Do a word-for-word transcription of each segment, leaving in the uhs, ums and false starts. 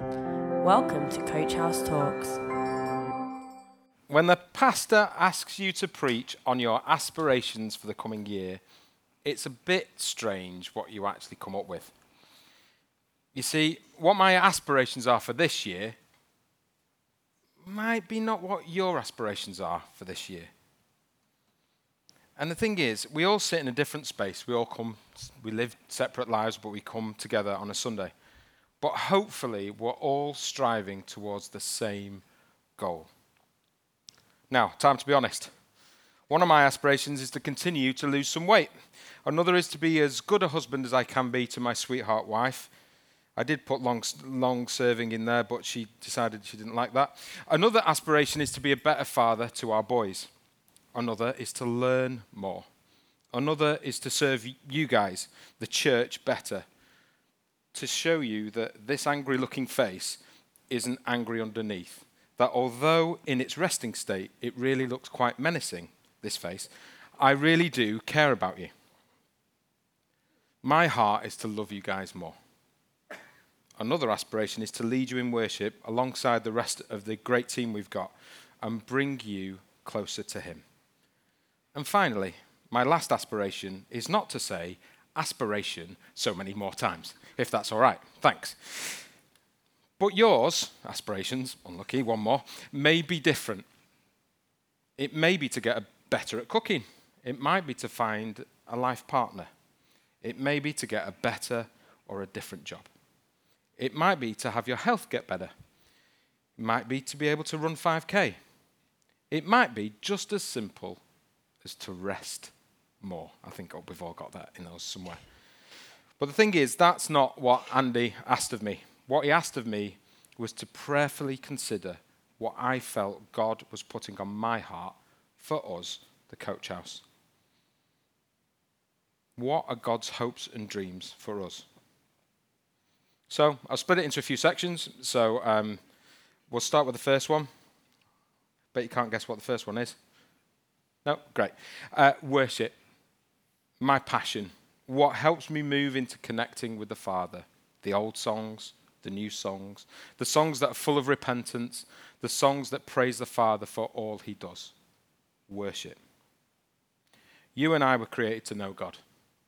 Welcome to Coach House Talks. When the pastor asks you to preach on your aspirations for the coming year, it's a bit strange what you actually come up with. You see, what my aspirations are for this year might be not what your aspirations are for this year. And the thing is, we all sit in a different space. We all come, we live separate lives, but we come together on a Sunday. But hopefully, we're all striving towards the same goal. Now, time to be honest. One of my aspirations is to continue to lose some weight. Another is to be as good a husband as I can be to my sweetheart wife. I did put long, long serving in there, but she decided she didn't like that. Another aspiration is to be a better father to our boys. Another is to learn more. Another is to serve you guys, the church, better. To show you that this angry-looking face isn't angry underneath. That although in its resting state, it really looks quite menacing, this face, I really do care about you. My heart is to love you guys more. Another aspiration is to lead you in worship alongside the rest of the great team we've got and bring you closer to him. And finally, my last aspiration is not to say aspiration so many more times, if that's all right. Thanks. But yours, aspirations, unlucky, one more, may be different. It may be to get better at cooking. It might be to find a life partner. It may be to get a better or a different job. It might be to have your health get better. It might be to be able to run five K. It might be just as simple as to rest more. I think we've all got that in those somewhere. But the thing is, that's not what Andy asked of me. What he asked of me was to prayerfully consider what I felt God was putting on my heart for us, the Coach House. What are God's hopes and dreams for us? So I'll split it into a few sections. So um, we'll start with the first one. Bet you can't guess what the first one is. No? Great. Uh, worship. My passion. What helps me move into connecting with the Father. The old songs, the new songs, the songs that are full of repentance, the songs that praise the Father for all he does. Worship. You and I were created to know God.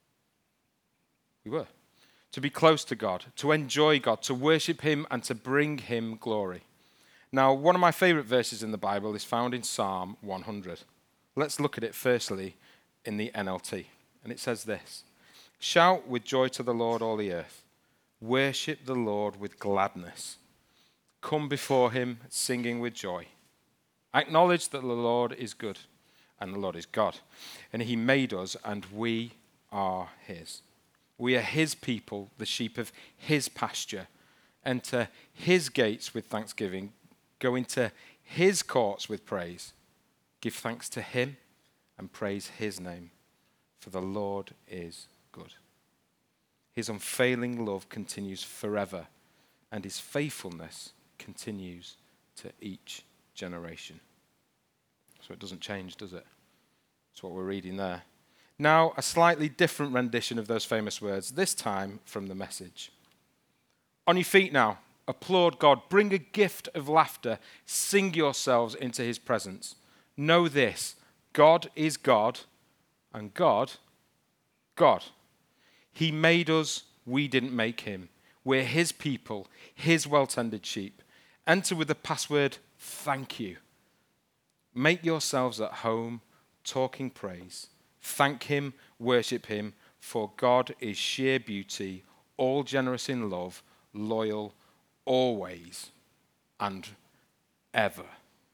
We were. To be close to God, to enjoy God, to worship him and to bring him glory. Now, one of my favorite verses in the Bible is found in Psalm one hundred. Let's look at it firstly in the N L T. And it says this: Shout with joy to the Lord, all the earth. Worship the Lord with gladness. Come before him singing with joy. Acknowledge that the Lord is good and the Lord is God. And he made us and we are his. We are his people, the sheep of his pasture. Enter his gates with thanksgiving. Go into his courts with praise. Give thanks to him and praise his name. For the Lord is good. His unfailing love continues forever, and his faithfulness continues to each generation. So it doesn't change, does it? That's what we're reading there. Now, a slightly different rendition of those famous words, this time from the Message. On your feet now, applaud God, bring a gift of laughter, sing yourselves into his presence. Know this, God is God, and God, God. He made us, we didn't make him. We're his people, his well-tended sheep. Enter with the password, thank you. Make yourselves at home, talking praise. Thank him, worship him, for God is sheer beauty, all generous in love, loyal, always, and ever.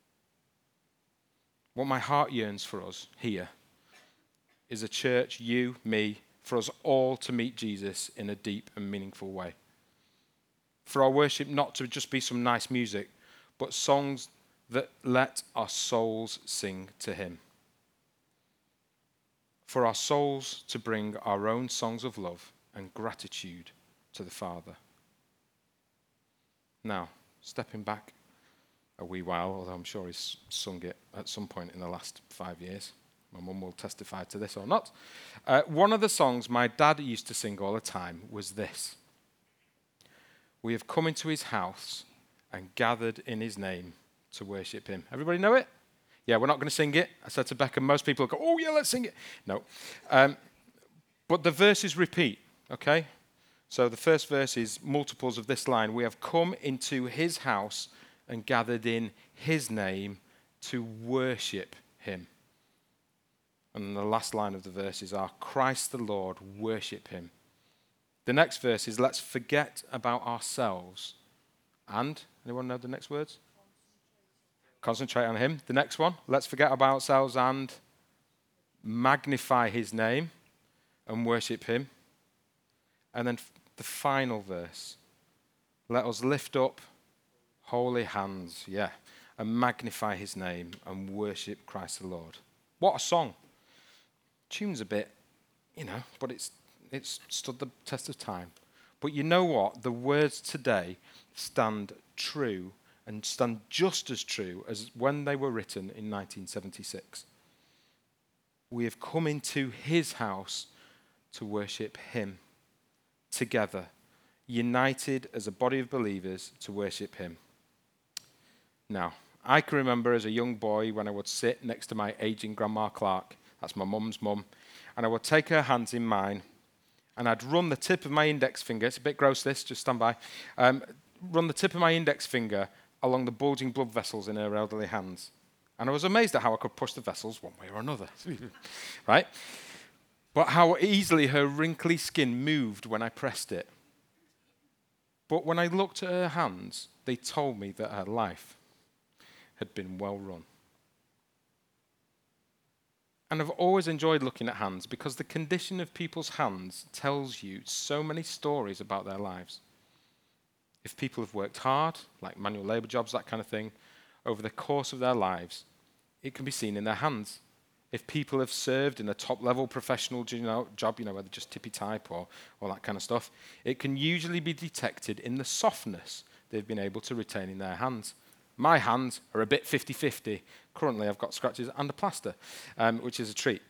What my heart yearns for us here is a church, you, me, for us all to meet Jesus in a deep and meaningful way. For our worship not to just be some nice music, but songs that let our souls sing to him. For our souls to bring our own songs of love and gratitude to the Father. Now, stepping back a wee while, although I'm sure he's sung it at some point in the last five years. My mum will testify to this or not. Uh, one of the songs my dad used to sing all the time was this. We have come into his house and gathered in his name to worship him. Everybody know it? Yeah, we're not going to sing it. I said to Becca, most people go, oh yeah, let's sing it. No. Um, but the verses repeat, okay? So the first verse is multiples of this line. We have come into his house and gathered in his name to worship him. And the last line of the verses are, Christ the Lord, worship him. The next verse is, let's forget about ourselves. And, anyone know the next words? Concentrate on him. The next one, let's forget about ourselves and magnify his name and worship him. And then the final verse, let us lift up holy hands, yeah, and magnify his name and worship Christ the Lord. What a song. Tune's a bit, you know, but it's it's stood the test of time. But you know what? The words today stand true and stand just as true as when they were written in nineteen seventy-six. We have come into his house to worship him together, united as a body of believers to worship him. Now, I can remember as a young boy when I would sit next to my aging Grandma Clark, that's my mum's mum, and I would take her hands in mine, and I'd run the tip of my index finger, it's a bit gross this, just stand by, um, run the tip of my index finger along the bulging blood vessels in her elderly hands. And I was amazed at how I could push the vessels one way or another, right? But how easily her wrinkly skin moved when I pressed it. But when I looked at her hands, they told me that her life had been well run. And I've always enjoyed looking at hands because the condition of people's hands tells you so many stories about their lives. If people have worked hard, like manual labor jobs, that kind of thing, over the course of their lives, it can be seen in their hands. If people have served in a top-level professional you know, job, you know, where they're just tippy-type or all that kind of stuff, it can usually be detected in the softness they've been able to retain in their hands. My hands are a bit fifty-fifty. Currently, I've got scratches and a plaster, um, which is a treat.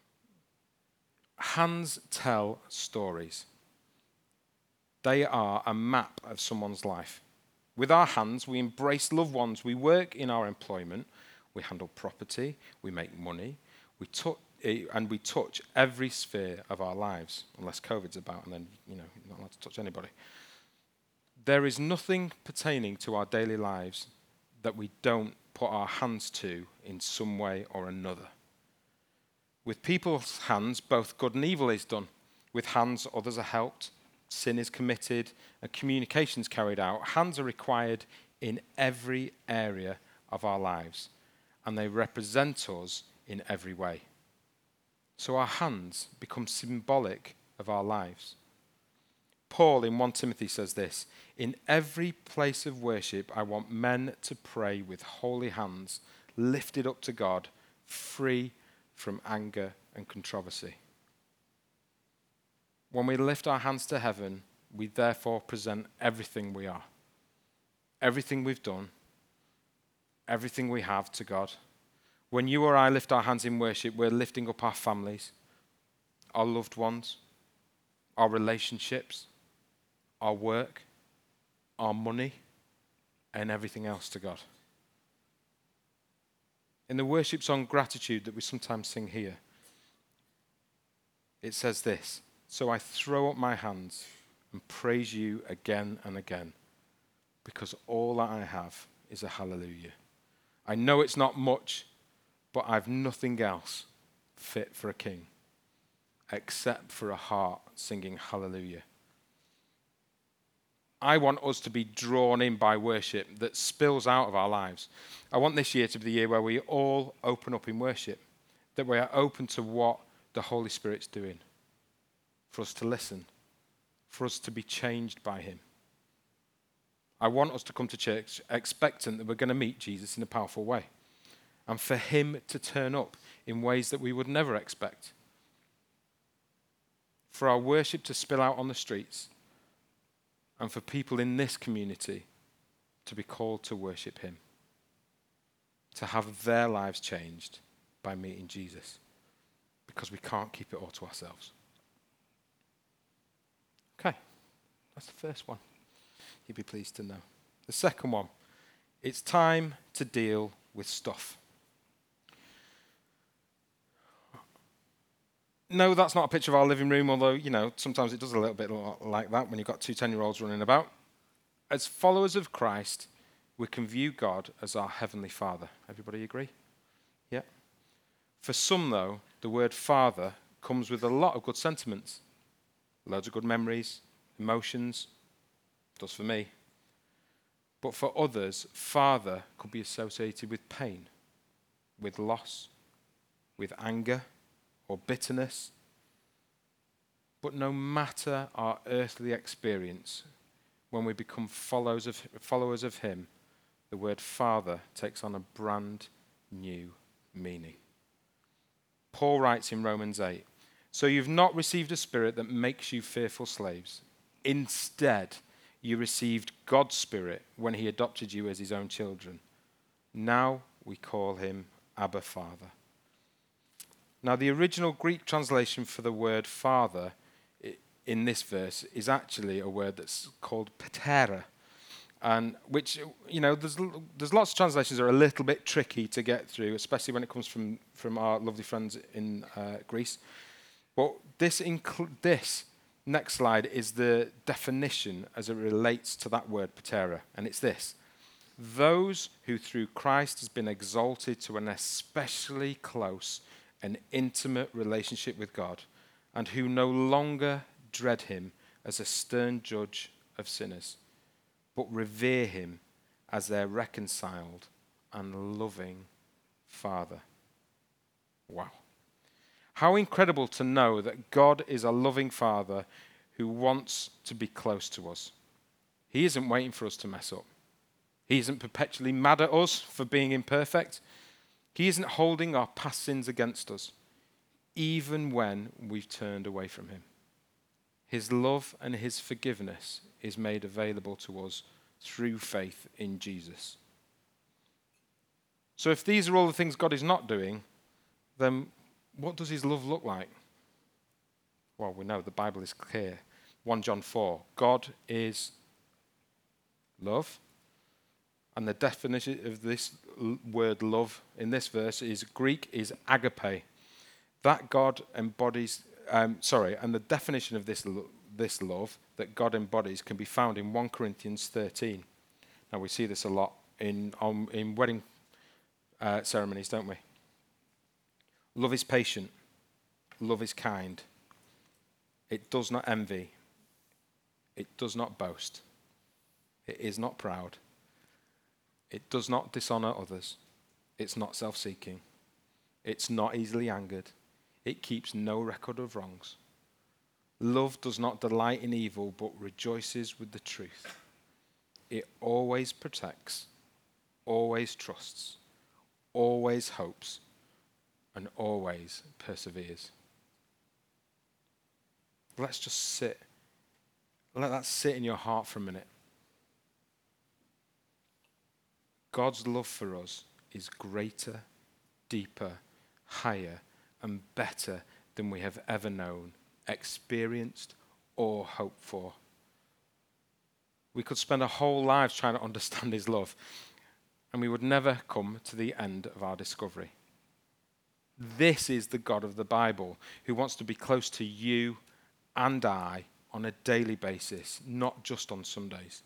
Hands tell stories. They are a map of someone's life. With our hands, we embrace loved ones. We work in our employment. We handle property. We make money. We touch, and we touch every sphere of our lives, unless COVID's about, and then you know you're not allowed to touch anybody. There is nothing pertaining to our daily lives that we don't put our hands to in some way or another. With people's hands, both good and evil is done. With hands, others are helped, sin is committed, and communication is carried out. Hands are required in every area of our lives, and they represent us in every way. So our hands become symbolic of our lives. Paul in First Timothy says this, in every place of worship I want men to pray with holy hands lifted up to God, free from anger and controversy. When we lift our hands to heaven, we therefore present everything we are, everything we've done, everything we have to God. When you or I lift our hands in worship, we're lifting up our families, our loved ones, our relationships, our work, our money, and everything else to God. In the worship song Gratitude that we sometimes sing here, it says this, so I throw up my hands and praise you again and again, because all that I have is a hallelujah. I know it's not much, but I've nothing else fit for a king, except for a heart singing hallelujah. I want us to be drawn in by worship that spills out of our lives. I want this year to be the year where we all open up in worship, that we are open to what the Holy Spirit's doing, for us to listen, for us to be changed by him. I want us to come to church expectant that we're going to meet Jesus in a powerful way, and for him to turn up in ways that we would never expect. For our worship to spill out on the streets, and for people in this community to be called to worship him, to have their lives changed by meeting Jesus, because we can't keep it all to ourselves. Okay, that's the first one. you'd be pleased to know. The second one, it's time to deal with stuff. No, that's not a picture of our living room, although, you know, sometimes it does a little bit like that when you've got two ten-year-olds running about. As followers of Christ, we can view God as our Heavenly Father. Everybody agree? Yeah. For some, though, the word Father comes with a lot of good sentiments. Loads of good memories, emotions. Does for me. But for others, Father could be associated with pain, with loss, with anger, or bitterness. But no matter our earthly experience, when we become followers of, followers of him, the word Father takes on a brand new meaning. Paul writes in Romans eight, "So you've not received a spirit that makes you fearful slaves. Instead, you received God's Spirit when he adopted you as his own children. Now we call him Abba Father." Now, the original Greek translation for the word Father in this verse is actually a word that's called patera, and which, you know, there's there's lots of translations that are a little bit tricky to get through, especially when it comes from, from our lovely friends in uh, Greece. But this incl- this next slide is the definition as it relates to that word patera, and it's this: those who through Christ has been exalted to an especially close and intimate relationship with God, and who no longer dread him as a stern judge of sinners, but revere him as their reconciled and loving Father. Wow. How incredible to know that God is a loving Father who wants to be close to us. He isn't waiting for us to mess up. He isn't perpetually mad at us for being imperfect. He isn't holding our past sins against us, even when we've turned away from him. His love and his forgiveness is made available to us through faith in Jesus. So if these are all the things God is not doing, then what does his love look like? Well, we know the Bible is clear. First John four, God is love. And the definition of this l- word love in this verse is Greek is agape. That God embodies, um, sorry, and the definition of this lo- this love that God embodies can be found in First Corinthians thirteen. Now we see this a lot in um, in wedding uh, ceremonies, don't we? Love is patient. Love is kind. It does not envy. It does not boast. It is not proud. It does not dishonor others. It's not self-seeking. It's not easily angered. It keeps no record of wrongs. Love does not delight in evil, but rejoices with the truth. It always protects, always trusts, always hopes, and always perseveres. Let's just sit. Let that sit in your heart for a minute. God's love for us is greater, deeper, higher, and better than we have ever known, experienced, or hoped for. We could spend our whole lives trying to understand his love, and we would never come to the end of our discovery. This is the God of the Bible, who wants to be close to you and I on a daily basis, not just on Sundays.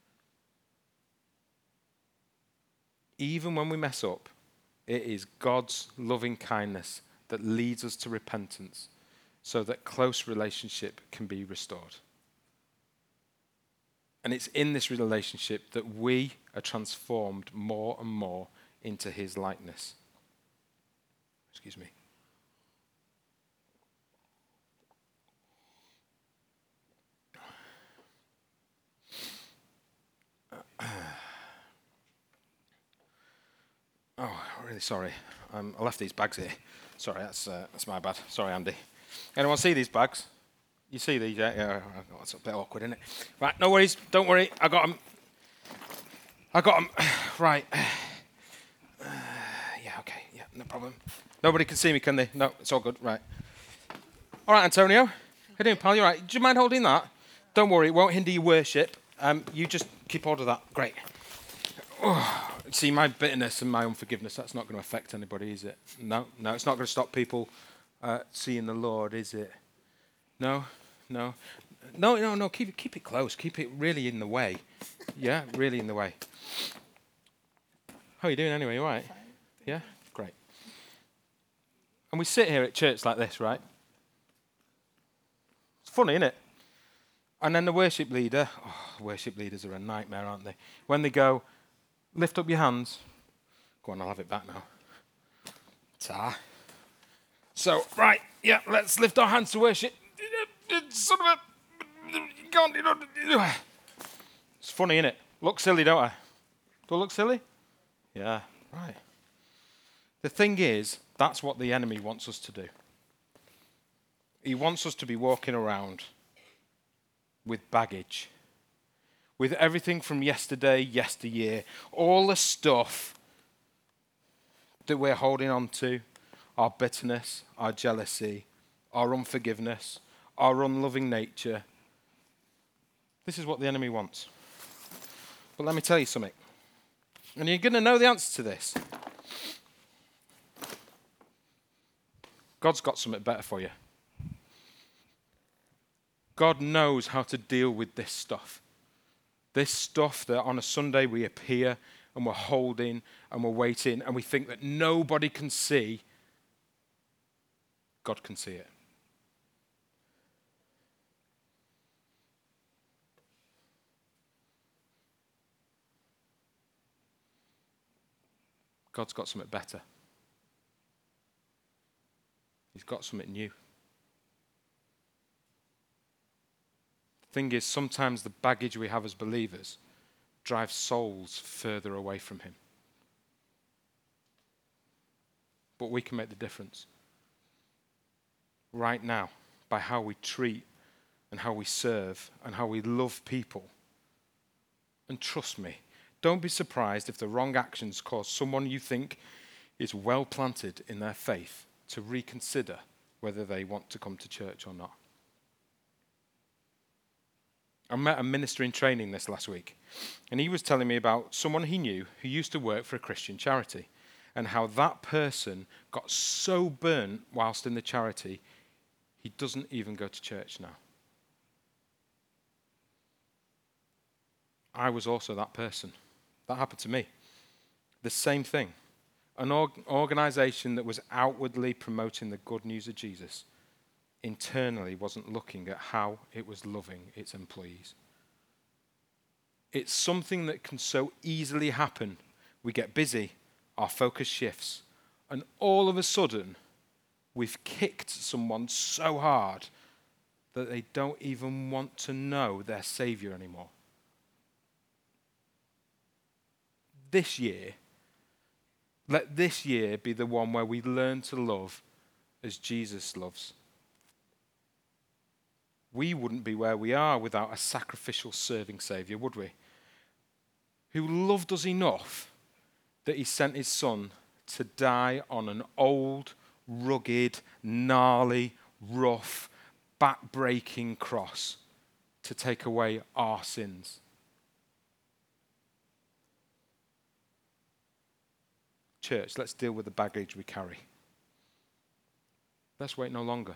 Even when we mess up, it is God's loving kindness that leads us to repentance so that close relationship can be restored. And it's in this relationship that we are transformed more and more into his likeness. Excuse me. Oh, really sorry. Um, I left these bags here. Sorry, that's uh, that's my bad. Sorry, Andy. Anyone see these bags? You see these? Yeah, yeah. Oh, it's a bit awkward, isn't it? Right, no worries. Don't worry. I got them. I got them. Right. Uh, yeah. Okay. Yeah. No problem. Nobody can see me, can they? No, it's all good. Right. All right, Antonio. How you doing, pal? You all right? Do you mind holding that? Don't worry. It won't hinder your worship. Um, you just keep hold of that. Great. Oh, see, my bitterness and my unforgiveness, that's not going to affect anybody, is it? No, no, it's not going to stop people uh, seeing the Lord, is it? No, no. No, no, no, keep it, keep it close. Keep it really in the way. Yeah, really in the way. How are you doing anyway? You all right? Yeah? Great. And we sit here at church like this, right? It's funny, isn't it? And then the worship leader, oh, worship leaders are a nightmare, aren't they? When they go, lift up your hands. Go on, I'll have it back now. Ta. So, right, yeah, let's lift our hands to worship. Son of a... Go on. It's funny, isn't it? Look silly, don't I? Do I look silly? Yeah, right. The thing is, that's what the enemy wants us to do. He wants us to be walking around with baggage, with everything from yesterday, yesteryear, all the stuff that we're holding on to, our bitterness, our jealousy, our unforgiveness, our unloving nature. This is what the enemy wants. But let me tell you something. And you're going to know the answer to this. God's got something better for you. God knows how to deal with this stuff. This stuff that on a Sunday we appear and we're holding and we're waiting and we think that nobody can see. God can see it. God's got something better. He's got something new. Thing is, sometimes the baggage we have as believers drives souls further away from him. But we can make the difference right now by how we treat and how we serve and how we love people. And trust me, don't be surprised if the wrong actions cause someone you think is well planted in their faith to reconsider whether they want to come to church or not. I met a minister in training this last week, and he was telling me about someone he knew who used to work for a Christian charity and how that person got so burnt whilst in the charity, he doesn't even go to church now. I was also that person. That happened to me. The same thing. An org- organization that was outwardly promoting the good news of Jesus internally wasn't looking at how it was loving its employees. It's something that can so easily happen. We get busy, our focus shifts, and all of a sudden, we've kicked someone so hard that they don't even want to know their Savior anymore. This year, let this year be the one where we learn to love as Jesus loves. We wouldn't be where we are without a sacrificial serving Saviour, would we? Who loved us enough that he sent his son to die on an old, rugged, gnarly, rough, back-breaking cross to take away our sins. Church, let's deal with the baggage we carry. Let's wait no longer.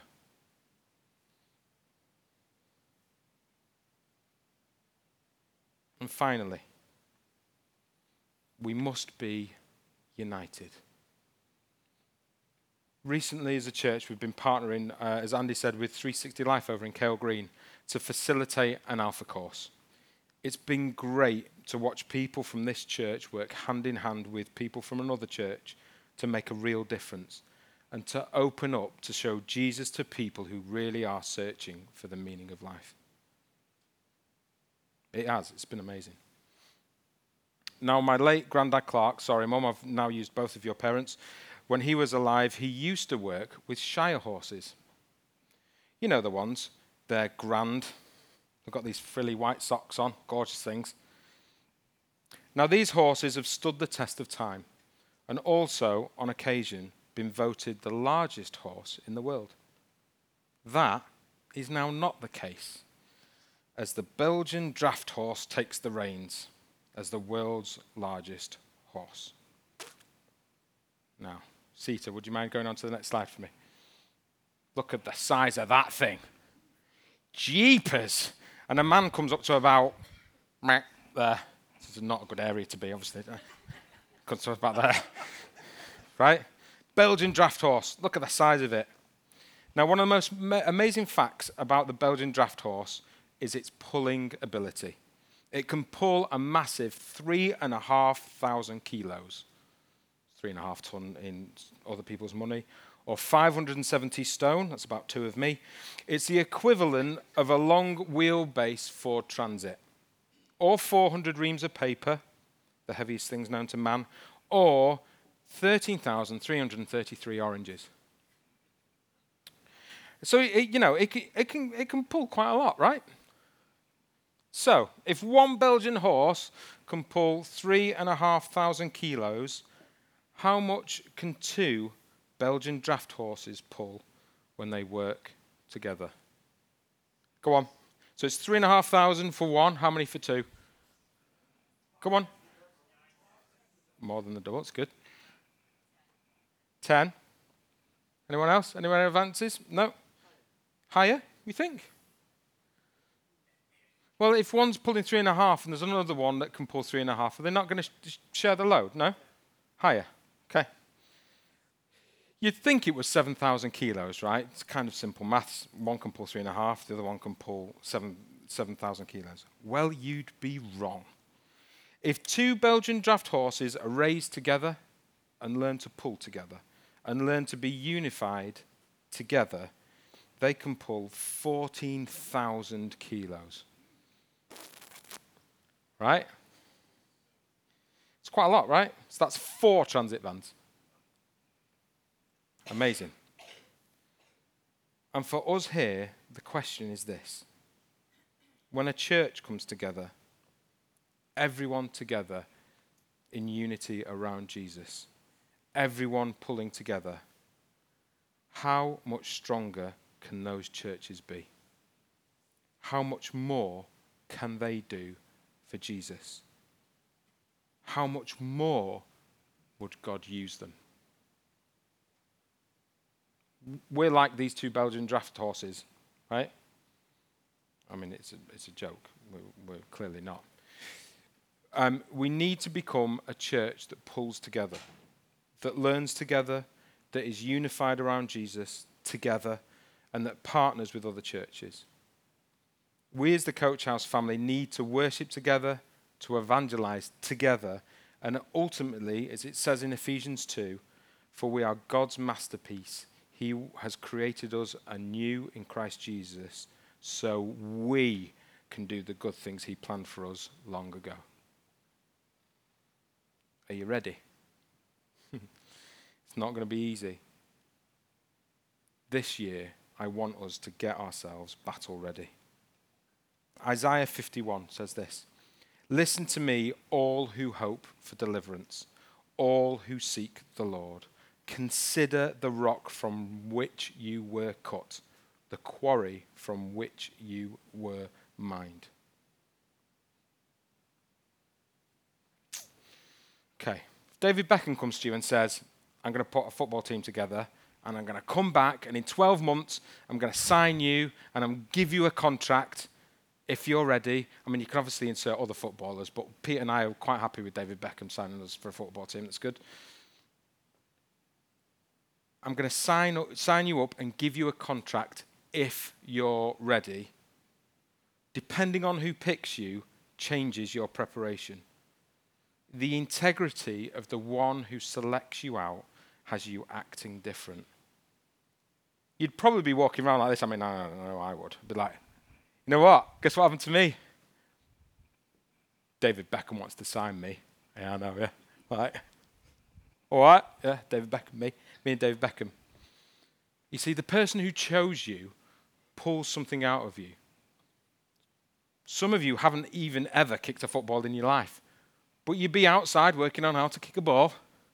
And finally, we must be united. Recently, as a church, we've been partnering, uh, as Andy said, with three sixty Life over in Kale Green to facilitate an Alpha course. It's been great to watch people from this church work hand in hand with people from another church to make a real difference and to open up to show Jesus to people who really are searching for the meaning of life. It has. It's been amazing. Now, my late granddad Clark, sorry, Mum, I've now used both of your parents. When he was alive, he used to work with Shire horses. You know the ones. They're grand. They've got these frilly white socks on, gorgeous things. Now, these horses have stood the test of time and also, on occasion, been voted the largest horse in the world. That is now not the case. as the Belgian draft horse takes the reins as the world's largest horse. Now, Sita, would you mind going on to the next slide for me? Look at the size of that thing. Jeepers! And a man comes up to about there. This is not a good area to be, obviously. Comes to about there. Right? Belgian draft horse. Look at the size of it. Now, one of the most ma- amazing facts about the Belgian draft horse is its pulling ability. It can pull a massive three and a half thousand kilos, three and a half ton in other people's money, or five hundred seventy stone, that's about two of me. It's the equivalent of a long wheelbase Ford Transit, or four hundred reams of paper, the heaviest things known to man, or thirteen thousand three hundred thirty-three oranges. So, it, you know, it, it, can, it can pull quite a lot, right? So, if one Belgian horse can pull three and a half thousand kilos, how much can two Belgian draft horses pull when they work together? Go on. So it's three and a half thousand for one. How many for two? Come on. More than the double. It's good. Ten. Anyone else? Anyone advances? No. Higher, you think? Well, if one's pulling three and a half and there's another one that can pull three and a half, are they not going to sh- share the load? No? Higher. Okay. You'd think it was seven thousand kilos, right? It's kind of simple maths. One can pull three and a half, the other one can pull seven seven thousand kilos. Well, you'd be wrong. If two Belgian draft horses are raised together and learn to pull together and learn to be unified together, they can pull fourteen thousand kilos. Right? It's quite a lot, right? So that's four transit vans. Amazing. And for us here, the question is this. When a church comes together, everyone together in unity around Jesus, everyone pulling together, how much stronger can those churches be? How much more can they do for Jesus? How much more would God use them? We're like these two Belgian draft horses, right? I mean, it's a, it's a joke. We're, we're clearly not. Um, we need to become a church that pulls together, that learns together, that is unified around Jesus together, and that partners with other churches. We as the Coach House family need to worship together, to evangelize together, and ultimately, as it says in Ephesians two, for we are God's masterpiece. He has created us anew in Christ Jesus so we can do the good things he planned for us long ago. Are you ready? It's not going to be easy. This year, I want us to get ourselves battle ready. Isaiah fifty-one says this, listen to me, all who hope for deliverance, all who seek the Lord. Consider the rock from which you were cut, the quarry from which you were mined. Okay, if David Beckham comes to you and says, I'm going to put a football team together and I'm going to come back and in twelve months I'm going to sign you and I'm going to give you a contract if you're ready. I mean, you can obviously insert other footballers, but Pete and I are quite happy with David Beckham signing us for a football team. That's good. I'm going to sign up, sign you up and give you a contract if you're ready. Depending on who picks you, changes your preparation. The integrity of the one who selects you out has you acting different. You'd probably be walking around like this. I mean, no, no, no, no I would. I'd be like, you know what? Guess what happened to me? David Beckham wants to sign me. Yeah, I know, yeah. Right. All right, yeah, David Beckham, me. Me and David Beckham. You see, the person who chose you pulls something out of you. Some of you haven't even ever kicked a football in your life, but you'd be outside working on how to kick a ball.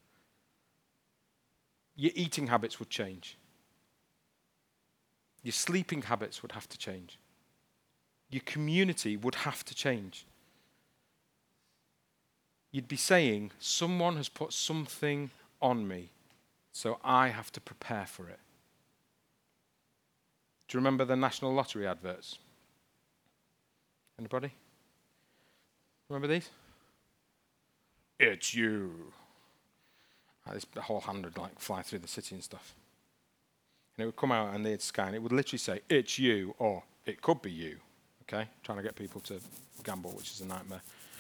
Your eating habits would change. Your sleeping habits would have to change. Your community would have to change. You'd be saying, someone has put something on me, so I have to prepare for it. Do you remember the National Lottery adverts? Anybody? Remember these? It's you. Like this whole hand would like fly through the city and stuff. And it would come out and they'd scan. It would literally say, it's you, or it could be you. Okay? Trying to get people to gamble, which is a nightmare.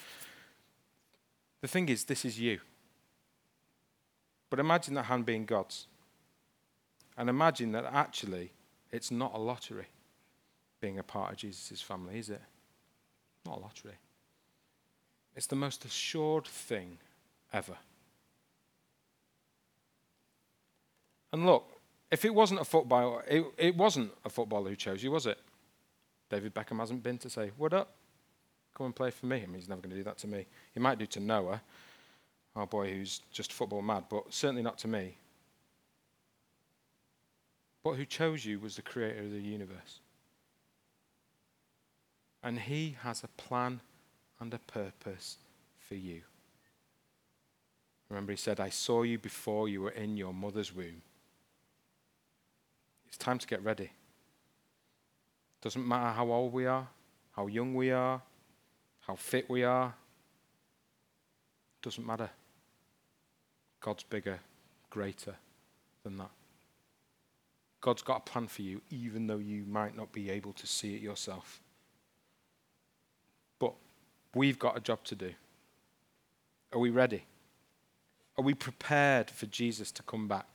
The thing is, this is you. But imagine that hand being God's. And imagine that actually it's not a lottery being a part of Jesus' family, is it? Not a lottery. It's the most assured thing ever. And look, if it wasn't a footballer, it, it wasn't a footballer who chose you, was it? David Beckham hasn't been to say, what up? Come and play for me. I mean, he's never going to do that to me. He might do to Noah, our boy who's just football mad, but certainly not to me. But who chose you was the creator of the universe. And he has a plan and a purpose for you. Remember, he said, I saw you before you were in your mother's womb. It's time to get ready. Doesn't matter how old we are, how young we are, how fit we are. Doesn't matter. God's bigger, greater than that. God's got a plan for you, even though you might not be able to see it yourself. But we've got a job to do. Are we ready? Are we prepared for Jesus to come back?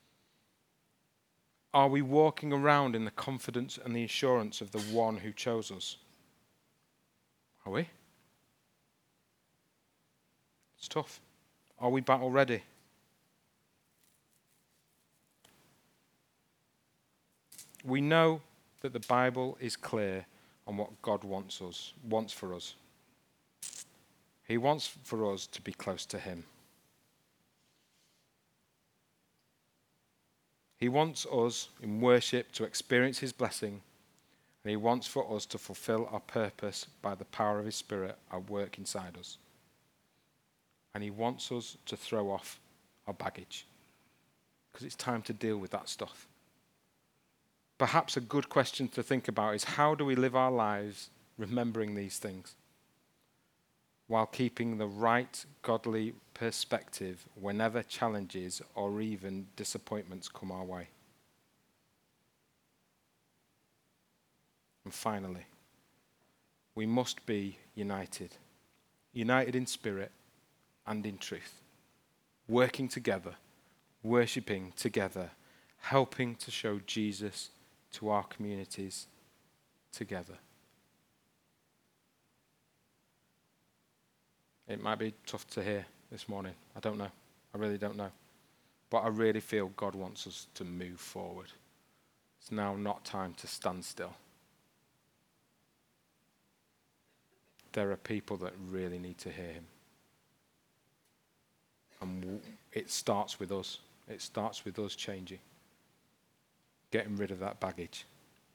Are we walking around in the confidence and the assurance of the one who chose us? Are we? It's tough. Are we battle ready? We know that the Bible is clear on what God wants us, wants for us. He wants for us to be close to him. He wants us in worship to experience his blessing, and he wants for us to fulfill our purpose by the power of his Spirit at work inside us. And he wants us to throw off our baggage, because it's time to deal with that stuff. Perhaps a good question to think about is, how do we live our lives remembering these things while keeping the right godly perspective whenever challenges or even disappointments come our way? And finally, we must be united. United in spirit and in truth. Working together, worshipping together, helping to show Jesus to our communities together. It might be tough to hear this morning. I don't know. I really don't know. But I really feel God wants us to move forward. It's now not time to stand still. There are people that really need to hear him. And it starts with us. It starts with us changing. Getting rid of that baggage.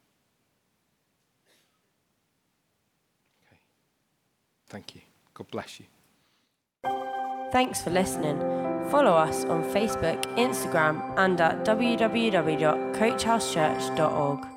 Okay. Thank you. God bless you. Thanks for listening. Follow us on Facebook, Instagram, and at w w w dot coach house church dot org.